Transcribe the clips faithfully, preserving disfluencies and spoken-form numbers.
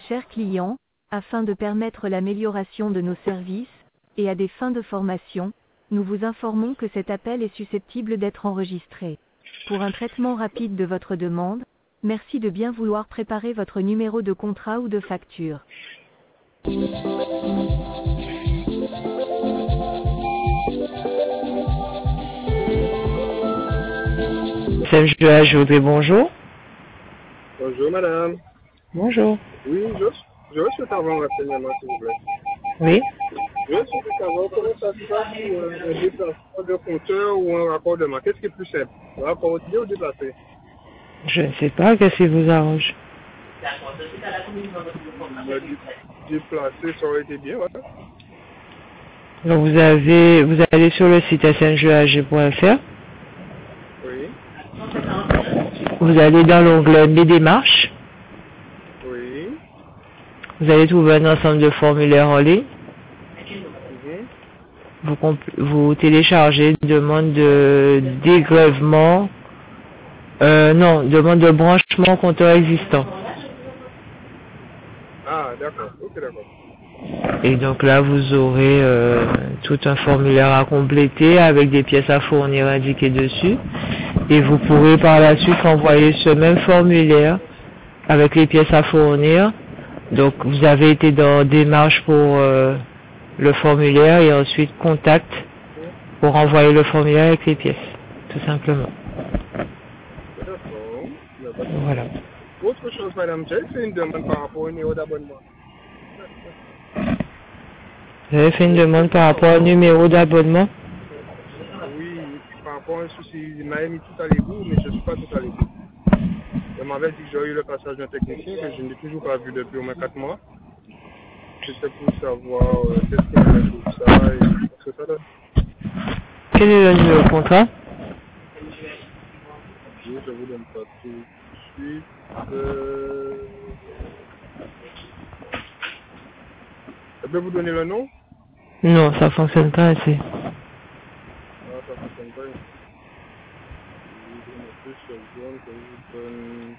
chers clients, afin de permettre l'amélioration de nos services, et à des fins de formation, nous vous informons que cet appel est susceptible d'être enregistré. Pour un traitement rapide de votre demande, merci de bien vouloir préparer votre numéro de contrat ou de facture. Sam, je dois ajouter bonjour. Bonjour madame. Bonjour. Oui, je, je souhaite avoir un renseignement s'il vous plaît. Oui. Je souhaite savoir comment ça se passe pour euh, un déplacement de compteur ou un raccordement. Qu'est-ce qui est plus simple, raccorder ou déplacer? Je ne sais pas, qu'est-ce qui vous arrange? Le dé- Déplacer, ça aurait été bien, ouais. Donc vous avez, vous allez sur le site s n g a g point f r. Oui, Vous allez dans l'onglet Mes démarches. oui. Vous allez trouver un ensemble de formulaires en ligne. Mhm. Vous, compl- vous téléchargez une demande de dégrèvement, euh, non, demande de branchement compteur existant. Ah, d'accord, ok, d'accord. Et donc là, vous aurez euh, tout un formulaire à compléter avec des pièces à fournir indiquées dessus. Et vous pourrez par la suite envoyer ce même formulaire avec les pièces à fournir. Donc vous avez été dans démarche pour euh, le formulaire et ensuite contact Mhm. pour envoyer le formulaire avec les pièces, tout simplement. D'accord, il n'y a pas de souci. Voilà. Autre chose, madame, j'ai fait une demande par rapport au numéro d'abonnement. Vous avez fait une Je demande par souhaite rapport au savoir, numéro d'abonnement. oui, par rapport à un souci, il m'avait mis tout à l'égout, mais je ne suis pas tout à l'égout. On m'avait dit que j'aurais eu le passage d'un technicien que je n'ai toujours pas vu depuis au moins quatre mois. C'était pour savoir euh, qu'est-ce qu'il en est pour ça et ce que ça donne. Quel est le numéro de contrat? Oui, je vous donne ça tout de suite. Euh... Je peux vous donner le nom? Non, ça fonctionne pas assez. Ah, ça fonctionne pas. Je vous donne deux secondes, je vous donne...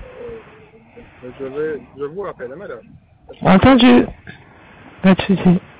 Mais je vais... Je vous rappelle, hein, madame. Entendu. Pas de souci.